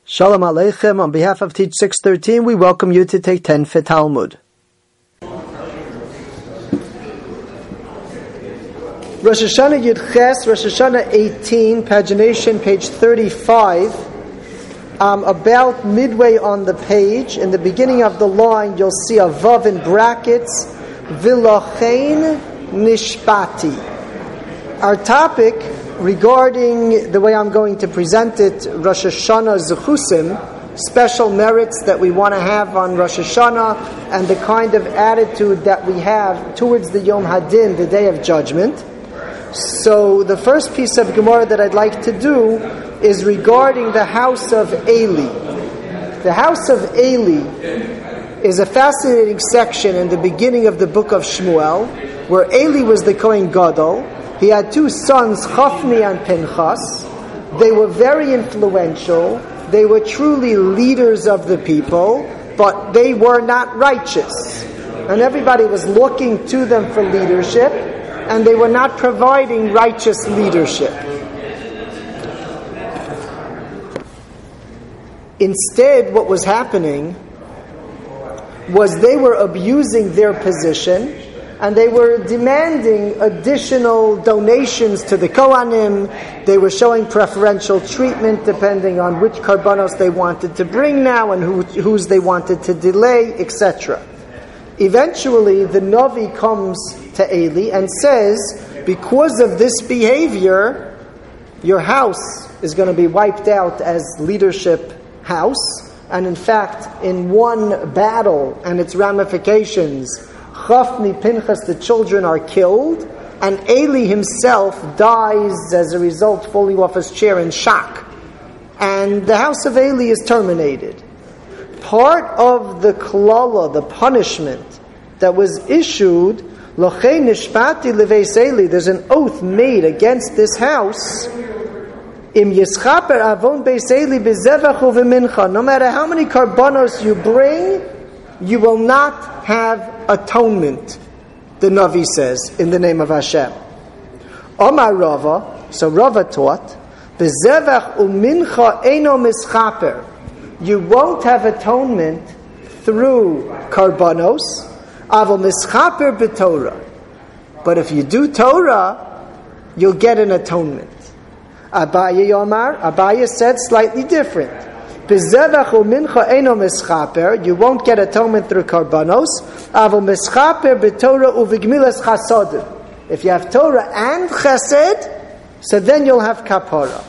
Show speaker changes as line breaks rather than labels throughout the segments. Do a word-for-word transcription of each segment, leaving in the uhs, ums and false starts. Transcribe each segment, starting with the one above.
Shalom Aleichem. On behalf of Teach six thirteen, we welcome you to take ten for Talmud. Rosh Hashanah Yud Ches, Rosh Hashanah eighteen, pagination, page thirty-five. Um, about midway on the page, in the beginning of the line, you'll see a vav in brackets, Vilachein Nishpati. Our topic regarding the way I'm going to present it, Rosh Hashanah Zechusim, special merits that we want to have on Rosh Hashanah, and the kind of attitude that we have towards the Yom Hadin, the Day of Judgment. So the first piece of Gemara that I'd like to do is regarding the house of Eli. The house of Eli is a fascinating section in the beginning of the book of Shmuel, where Eli was the Kohen Gadol. He had two sons, Chofni and Pinchas. They were very influential. They were truly leaders of the people, but they were not righteous. And everybody was looking to them for leadership, and they were not providing righteous leadership. Instead, what was happening was they were abusing their position, and they were demanding additional donations to the Kohanim. They were showing preferential treatment depending on which karbanos they wanted to bring now and who, whose they wanted to delay, et cetera. Eventually, the Navi comes to Eli and says, because of this behavior, your house is going to be wiped out as leadership house. And in fact, in one battle and its ramifications, Chofni, Pinchas, the children are killed, and Eli himself dies as a result, falling off his chair in shock. And the house of Eli is terminated. Part of the klala, the punishment that was issued, Lochei Nishpati Leveis Eli, there's an oath made against this house. Im Yischaper Avon Beis Eli Bezevach uVemincha. No matter how many karbanos you bring, you will not have atonement, the Navi says, in the name of Hashem. Omar Rava, so Rava taught, Bezevach umincha eino mischaper. You won't have atonement through karbanos, avol mischaper b'Torah. But if you do Torah, you'll get an atonement. Abaye Yomar, Abaye said slightly different. You won't get atonement through karbanos. If you have Torah and chesed, so then you'll have kapara.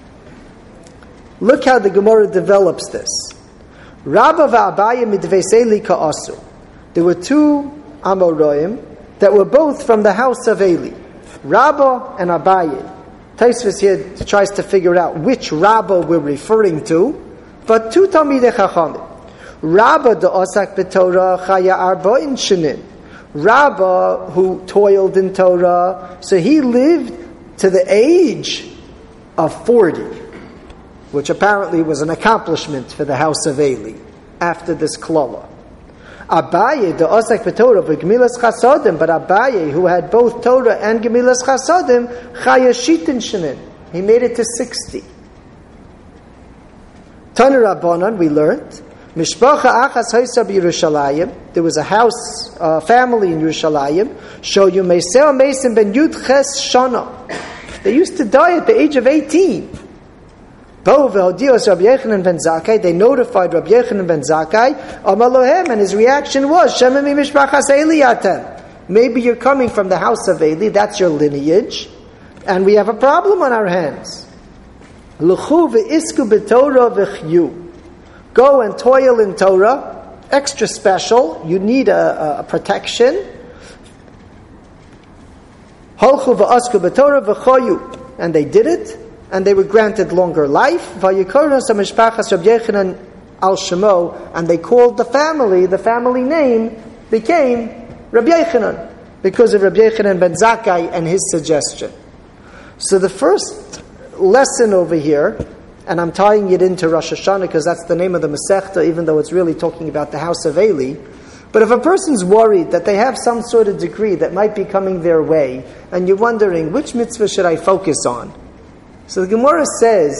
Look how the Gemara develops this. Rabba va'Abaye midveis Eli ka'asu. There were two Amoraim that were both from the house of Eli, Rabba and Abaye. Taisvis here tries to figure out which Rabba we're referring to. But two Talmidei Chachamim. Rabba de Osak b'Torah chaya arba'in shinin. Rabba, who toiled in Torah, so he lived to the age of forty, which apparently was an accomplishment for the house of Eli after this klala. Abaye de Osak b'Torah v'gemilas chasadim, but Abaye, who had both Torah and gemilas chasadim, chaya shitin shinin. He made it to sixty. Tanu Rabbanan, we learned, Mishpacha Achas Haisa b'Yerushalayim. There was a house, a family in Yerushalayim. Show you Meiseo Meisim ben Yud Ches Shana. They used to die at the age of eighteen. Bo v'hodios Rabbi Yechanan ben Zakkai. They notified Rabbi Yechanan ben Zakkai. Amalohem, and his reaction was, Shema mi Mishpachas Eli atem. Maybe you're coming from the house of Eli. That's your lineage, and we have a problem on our hands. L'chu ve'isku b'Torah v'chyu. Go and toil in Torah. Extra special. You need a, a protection. Holchu ve'asku b'Torah v'choyu. And they did it, and they were granted longer life. V'yikoros ha'mishpachas Rabbi Yechanan al Shemo, and they called the family, the family name became Rabbi Yechanan, because of Rabbi Yechanan ben Zakkai and his suggestion. So the first lesson over here, and I'm tying it into Rosh Hashanah because that's the name of the Masechta, even though it's really talking about the house of Eli. But if a person's worried that they have some sort of decree that might be coming their way, and you're wondering, which mitzvah should I focus on? So the Gemara says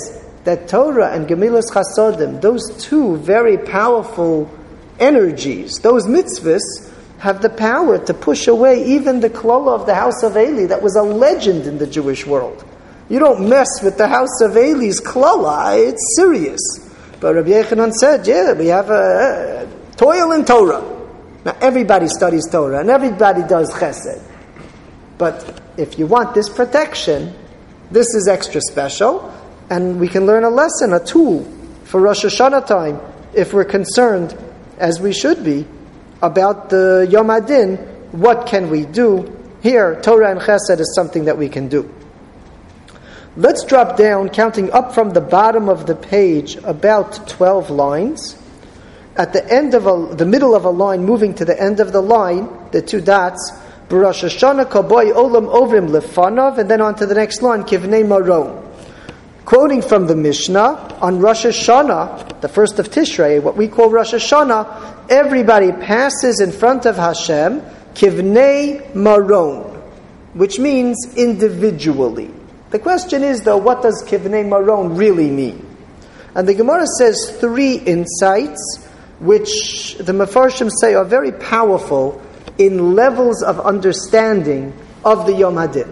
that Torah and Gemilas Chasodim, those two very powerful energies, those mitzvahs, have the power to push away even the klola of the house of Eli that was a legend in the Jewish world. You don't mess with the house of Eli's klola, it's serious. But Rabbi Yechanan said, yeah, we have a, a toil in Torah. Now everybody studies Torah and everybody does chesed. But if you want this protection, this is extra special, and we can learn a lesson, a tool for Rosh Hashanah time, if we're concerned, as we should be, about the Yom Adin. What can we do? Here, Torah and Chesed is something that we can do. Let's drop down, counting up from the bottom of the page, about twelve lines. At the end of a, the middle of a line, moving to the end of the line, the two dots, B'Rosh Hashanah kaboy olam ovrim lefanav, and then on to the next line, Kivnei Maron. Quoting from the Mishnah, on Rosh Hashanah, the first of Tishrei, what we call Rosh Hashanah, everybody passes in front of Hashem, Kivnei Maron, which means individually. The question is, though, what does Kivnei Maron really mean? And the Gemara says three insights, which the Mefarshim say are very powerful in levels of understanding of the Yom Hadin.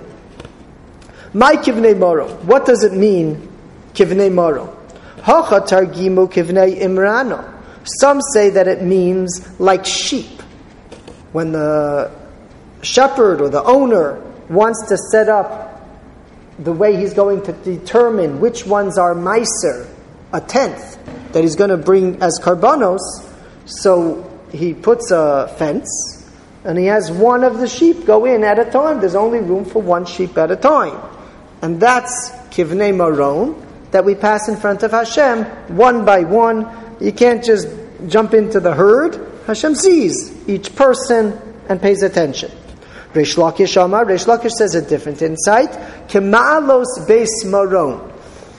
My Kivnei Maron. What does it mean, Kivnei Maron? Hacha targimu Kivnei Imrano. Some say that it means like sheep. When the shepherd or the owner wants to set up the way he's going to determine which ones are meiser, a tenth, that he's going to bring as karbanos, so he puts a fence, and he has one of the sheep go in at a time. There's only room for one sheep at a time. And that's Kivnei Maron, that we pass in front of Hashem, one by one. You can't just jump into the herd. Hashem sees each person and pays attention. Reish Lakish Amar, Reish Lakish says a different insight. Kema'alos beis Maron.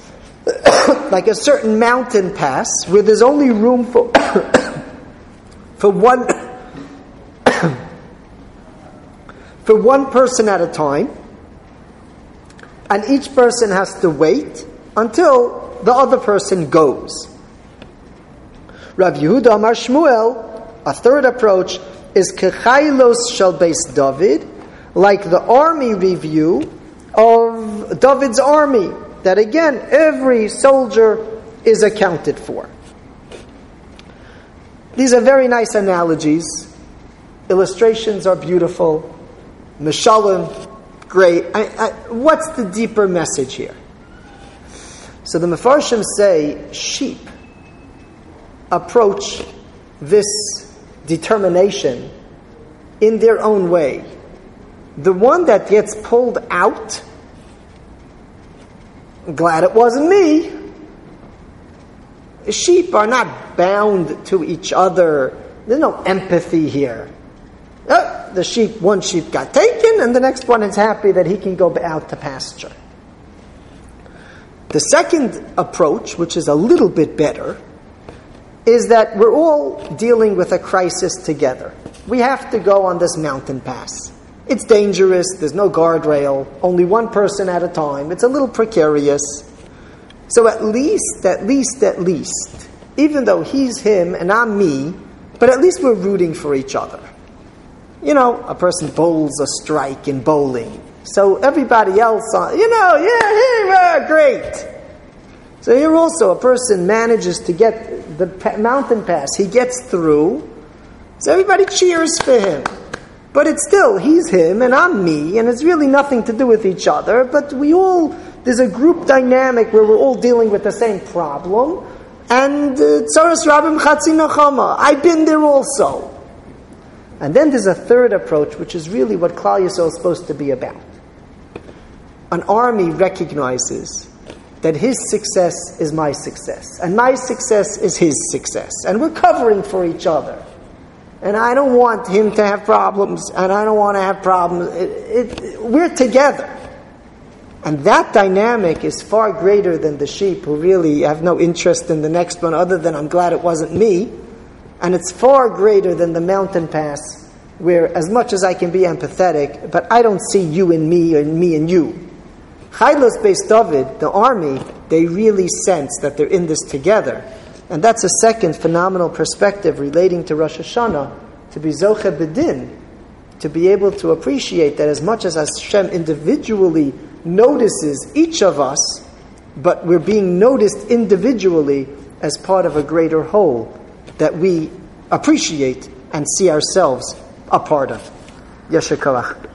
Like a certain mountain pass, where there's only room for for one for one person at a time, and each person has to wait until the other person goes. Rav Yehuda Amar Shmuel, a third approach, is Kechailos Shel Beis David, like the army review of David's army, that again, every soldier is accounted for. These are very nice analogies. Illustrations are beautiful. Mishalim, great. I, I, what's the deeper message here? So the Mefarshim say sheep approach this determination in their own way. The one that gets pulled out, glad it wasn't me. Sheep are not bound to each other. There's no empathy here. Oh, the sheep, one sheep got taken, and the next one is happy that he can go out to pasture. The second approach, which is a little bit better, is that we're all dealing with a crisis together. We have to go on this mountain pass. It's dangerous, there's no guardrail, only one person at a time. It's a little precarious. So at least, at least, at least, even though he's him and I'm me, but at least we're rooting for each other. You know, a person bowls a strike in bowling. So everybody else, you know, yeah, hey, great. So here also, a person manages to get the mountain pass. He gets through. So everybody cheers for him. But it's still, he's him and I'm me, and it's really nothing to do with each other. But we all, there's a group dynamic where we're all dealing with the same problem. And Tzaras Rabim Chatzi Nachama. I've been there also. And then there's a third approach, which is really what Klal Yisrael is supposed to be about. An army recognizes that his success is my success, and my success is his success, and we're covering for each other. And I don't want him to have problems, and I don't want to have problems. It, it, we're together. And that dynamic is far greater than the sheep who really have no interest in the next one other than I'm glad it wasn't me. And it's far greater than the mountain pass, where as much as I can be empathetic, but I don't see you and me and me and you. Chaylos Beis David, the army, they really sense that they're in this together. And that's a second phenomenal perspective relating to Rosh Hashanah, to be Zoche B'din, to be able to appreciate that as much as Hashem individually notices each of us, but we're being noticed individually as part of a greater whole that we appreciate and see ourselves a part of. Yasher Koach.